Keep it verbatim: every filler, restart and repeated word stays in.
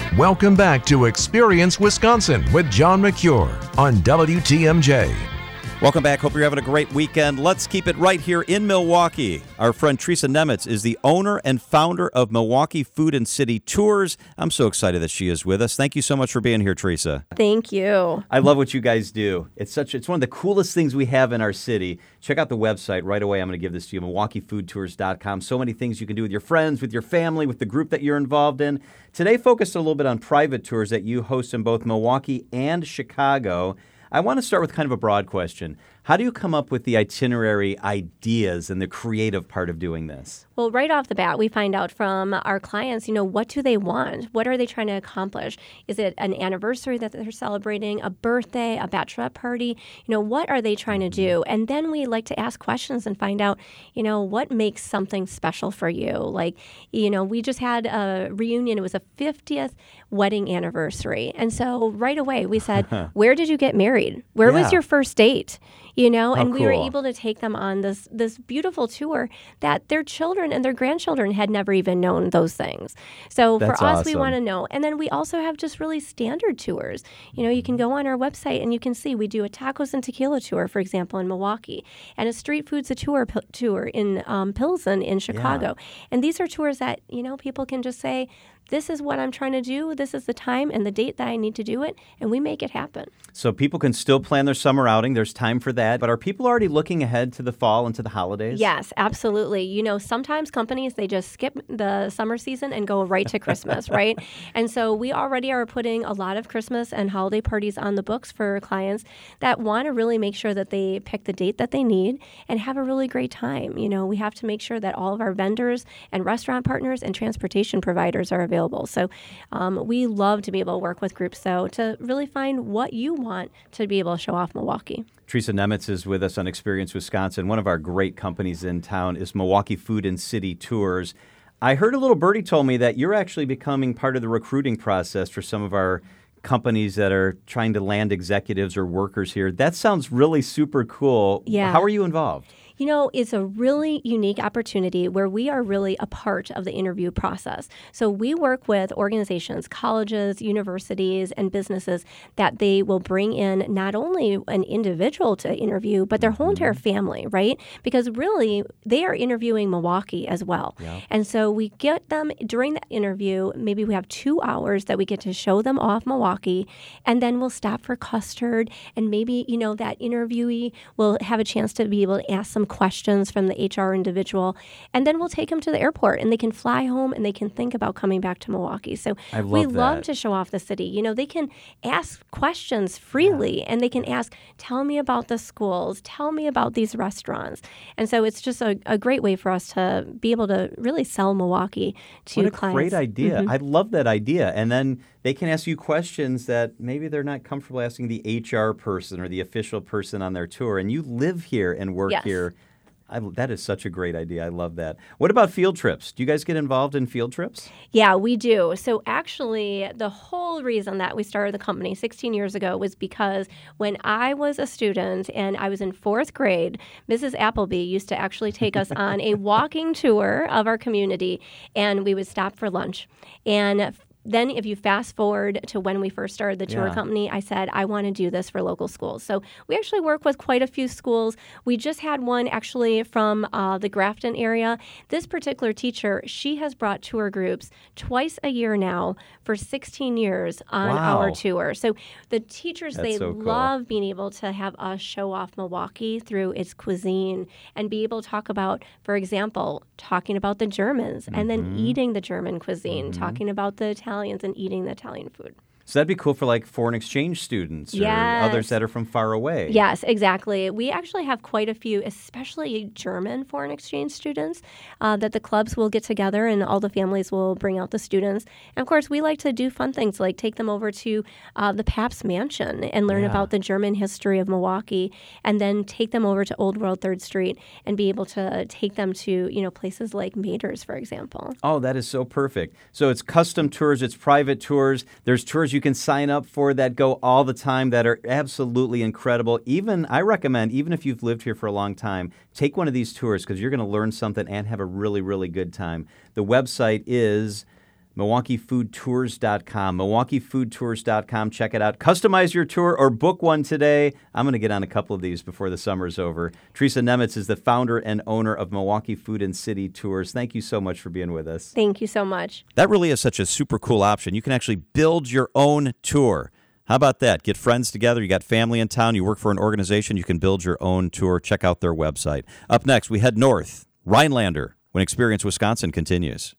Welcome back to Experience Wisconsin with John McCure on W T M J. Welcome back. Hope you're having a great weekend. Let's keep it right here in Milwaukee. Our friend Teresa Nemitz is the owner and founder of Milwaukee Food and City Tours. I'm so excited that she is with us. Thank you so much for being here, Teresa. Thank you. I love what you guys do. It's such it's one of the coolest things we have in our city. Check out the website right away. I'm going to give this to you, milwaukee food tours dot com. So many things you can do with your friends, with your family, with the group that you're involved in. Today focused a little bit on private tours that you host in both Milwaukee and Chicago. I want to start with kind of a broad question. How do you come up with the itinerary ideas and the creative part of doing this? Well, right off the bat, we find out from our clients, you know, what do they want? What are they trying to accomplish? Is it an anniversary that they're celebrating, a birthday, a bachelorette party? You know, what are they trying to do? And then we like to ask questions and find out, you know, what makes something special for you? Like, you know, we just had a reunion. It was a fiftieth wedding anniversary. And so right away we said, where did you get married? Where Yeah. was your first date? You know, How and we were cool. able to take them on this this beautiful tour that their children and their grandchildren had never even known those things. So That's for us, we awesome. want to know. And then we also have just really standard tours. You know, you can go on our website and you can see we do a tacos and tequila tour, for example, in Milwaukee, and a street foods a tour p- tour in um, Pilsen in Chicago. And these are tours that, you know, people can just say, this is what I'm trying to do. This is the time and the date that I need to do it, and we make it happen. So people can still plan their summer outing. There's time for that. But are people already looking ahead to the fall and to the holidays? Yes, absolutely. You know, sometimes companies, they just skip the summer season and go right to Christmas, right? And so we already are putting a lot of Christmas and holiday parties on the books for clients that want to really make sure that they pick the date that they need and have a really great time. You know, we have to make sure that all of our vendors and restaurant partners and transportation providers are available. So um, we love to be able to work with groups, though, to really find what you want to be able to show off Milwaukee. Teresa Nemitz is with us on Experience Wisconsin. One of our great companies in town is Milwaukee Food and City Tours. I heard a little birdie told me that you're actually becoming part of the recruiting process for some of our companies that are trying to land executives or workers here. That sounds really super cool. Yeah. How are you involved? You know, it's a really unique opportunity where we are really a part of the interview process. So we work with organizations, colleges, universities, and businesses that they will bring in not only an individual to interview, but their whole entire family, right? Because really, they are interviewing Milwaukee as well. Yeah. And so we get them during the interview, maybe we have two hours that we get to show them off Milwaukee, and then we'll stop for custard, and maybe, you know, that interviewee will have a chance to be able to ask some questions from the H R individual, and then we'll take them to the airport and they can fly home and they can think about coming back to Milwaukee. So I love we that. love to show off the city. You know, they can ask questions freely, and they can ask, tell me about the schools, tell me about these restaurants. And so it's just a, a great way for us to be able to really sell Milwaukee to What a clients. great idea. Mhm. I love that idea. And then they can ask you questions that maybe they're not comfortable asking the H R person or the official person on their tour. And you live here and work Yes. here. I, that is such a great idea. I love that. What about field trips? Do you guys get involved in field trips? Yeah, we do. So actually, the whole reason that we started the company sixteen years ago was because when I was a student and I was in fourth grade, Missus Appleby used to actually take us on a walking tour of our community, and we would stop for lunch. And then if you fast forward to when we first started the tour Yeah. company, I said, I want to do this for local schools. So we actually work with quite a few schools. We just had one actually from uh, the Grafton area. This particular teacher, she has brought tour groups twice a year now for sixteen years on Wow. our tour. So the teachers, That's they so cool. love being able to have us show off Milwaukee through its cuisine and be able to talk about, for example, talking about the Germans and then Mm-hmm. eating the German cuisine, talking about the Italians and eating the Italian food. So that'd be cool for like foreign exchange students or Yes. others that are from far away. Yes, exactly. We actually have quite a few, especially German foreign exchange students, uh, that the clubs will get together and all the families will bring out the students. And of course, we like to do fun things like take them over to uh, the Pabst Mansion and learn Yeah. about the German history of Milwaukee, and then take them over to Old World third Street and be able to take them to, you know, places like Mader's, for example. Oh, that is so perfect. So it's custom tours, it's private tours. There's tours you can sign up for that go all the time that are absolutely incredible. Even, I recommend, even if you've lived here for a long time, take one of these tours because you're going to learn something and have a really, really good time. The website is Milwaukee Food Tours dot com. Milwaukee Food Tours dot com. Check it out. Customize your tour or book one today. I'm going to get on a couple of these before the summer's over. Teresa Nemitz is the founder and owner of Milwaukee Food and City Tours. Thank you so much for being with us. Thank you so much. That really is such a super cool option. You can actually build your own tour. How about that? Get friends together. You got family in town. You work for an organization. You can build your own tour. Check out their website. Up next, we head north. Rhinelander, when Experience Wisconsin continues.